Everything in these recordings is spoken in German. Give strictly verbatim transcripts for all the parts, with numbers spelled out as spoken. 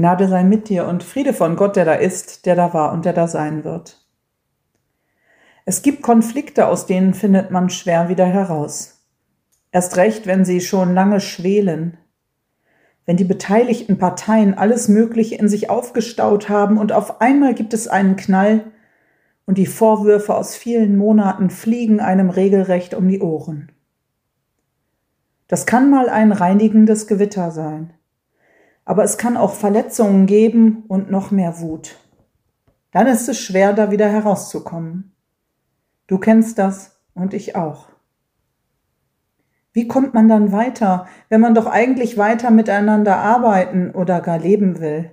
Gnade sei mit dir und Friede von Gott, der da ist, der da war und der da sein wird. Es gibt Konflikte, aus denen findet man schwer wieder heraus. Erst recht, wenn sie schon lange schwelen. Wenn die beteiligten Parteien alles Mögliche in sich aufgestaut haben und auf einmal gibt es einen Knall und die Vorwürfe aus vielen Monaten fliegen einem regelrecht um die Ohren. Das kann mal ein reinigendes Gewitter sein. Aber es kann auch Verletzungen geben und noch mehr Wut. Dann ist es schwer, da wieder herauszukommen. Du kennst das und ich auch. Wie kommt man dann weiter, wenn man doch eigentlich weiter miteinander arbeiten oder gar leben will?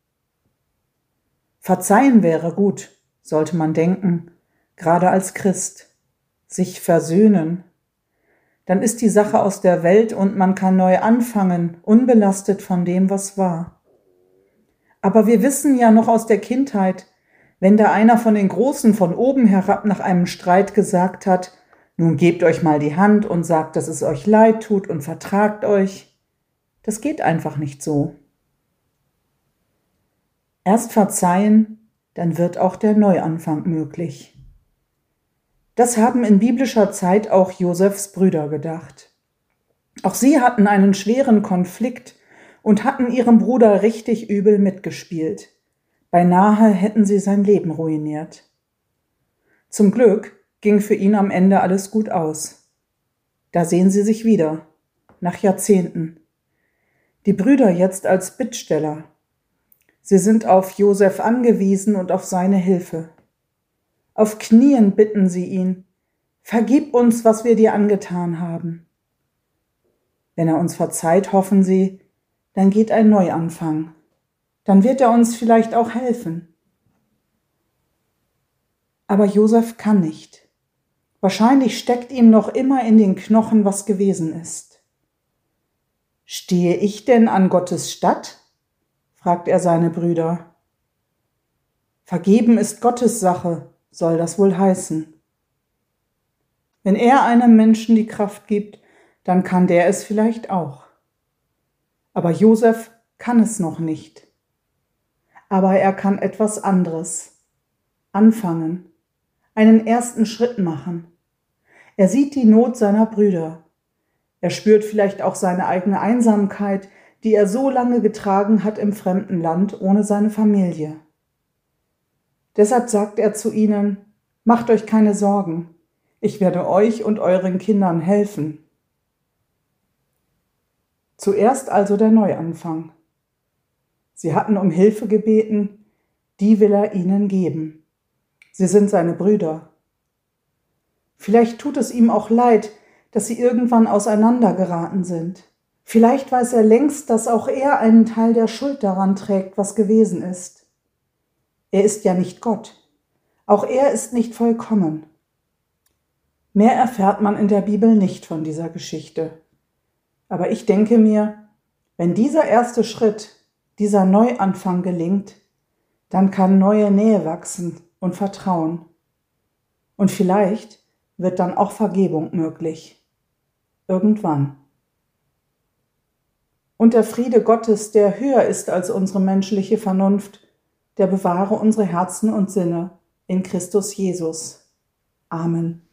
Verzeihen wäre gut, sollte man denken, gerade als Christ. Sich versöhnen. Dann ist die Sache aus der Welt und man kann neu anfangen, unbelastet von dem, was war. Aber wir wissen ja noch aus der Kindheit, wenn da einer von den Großen von oben herab nach einem Streit gesagt hat, nun gebt euch mal die Hand und sagt, dass es euch leid tut und vertragt euch. Das geht einfach nicht so. Erst verzeihen, dann wird auch der Neuanfang möglich. Das haben in biblischer Zeit auch Josefs Brüder gedacht. Auch sie hatten einen schweren Konflikt und hatten ihrem Bruder richtig übel mitgespielt. Beinahe hätten sie sein Leben ruiniert. Zum Glück ging für ihn am Ende alles gut aus. Da sehen sie sich wieder, nach Jahrzehnten. Die Brüder jetzt als Bittsteller. Sie sind auf Josef angewiesen und auf seine Hilfe. Auf Knien bitten sie ihn, vergib uns, was wir dir angetan haben. Wenn er uns verzeiht, hoffen sie, dann geht ein Neuanfang. Dann wird er uns vielleicht auch helfen. Aber Josef kann nicht. Wahrscheinlich steckt ihm noch immer in den Knochen, was gewesen ist. Stehe ich denn an Gottes Statt? Fragt er seine Brüder. Vergeben ist Gottes Sache, soll das wohl heißen. Wenn er einem Menschen die Kraft gibt, dann kann der es vielleicht auch. Aber Josef kann es noch nicht. Aber er kann etwas anderes. Anfangen, einen ersten Schritt machen. Er sieht die Not seiner Brüder. Er spürt vielleicht auch seine eigene Einsamkeit, die er so lange getragen hat im fremden Land ohne seine Familie. Deshalb sagt er zu ihnen, macht euch keine Sorgen, ich werde euch und euren Kindern helfen. Zuerst also der Neuanfang. Sie hatten um Hilfe gebeten, die will er ihnen geben. Sie sind seine Brüder. Vielleicht tut es ihm auch leid, dass sie irgendwann auseinandergeraten sind. Vielleicht weiß er längst, dass auch er einen Teil der Schuld daran trägt, was gewesen ist. Er ist ja nicht Gott. Auch er ist nicht vollkommen. Mehr erfährt man in der Bibel nicht von dieser Geschichte. Aber ich denke mir, wenn dieser erste Schritt, dieser Neuanfang gelingt, dann kann neue Nähe wachsen und Vertrauen. Und vielleicht wird dann auch Vergebung möglich. Irgendwann. Und der Friede Gottes, der höher ist als unsere menschliche Vernunft, der bewahre unsere Herzen und Sinne in Christus Jesus. Amen.